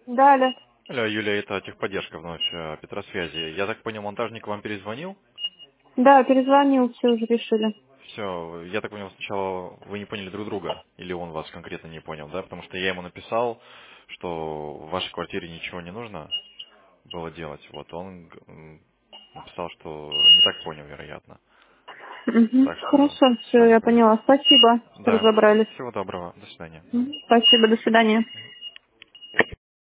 Далее. Алло, Юлия, это техподдержка вновь Петросвязи. Я так понял, монтажник вам перезвонил? Да, перезвонил, все уже решили. Все, я так понял, сначала вы не поняли друг друга, или он вас конкретно не понял, да? Потому что я ему написал, что в вашей квартире ничего не нужно было делать. Вот он написал, что не так понял, вероятно. Угу. Так что Хорошо, все, все, не я паритесь. поняла. Спасибо, что Да, разобрались. всего доброго, до свидания. Спасибо, до свидания.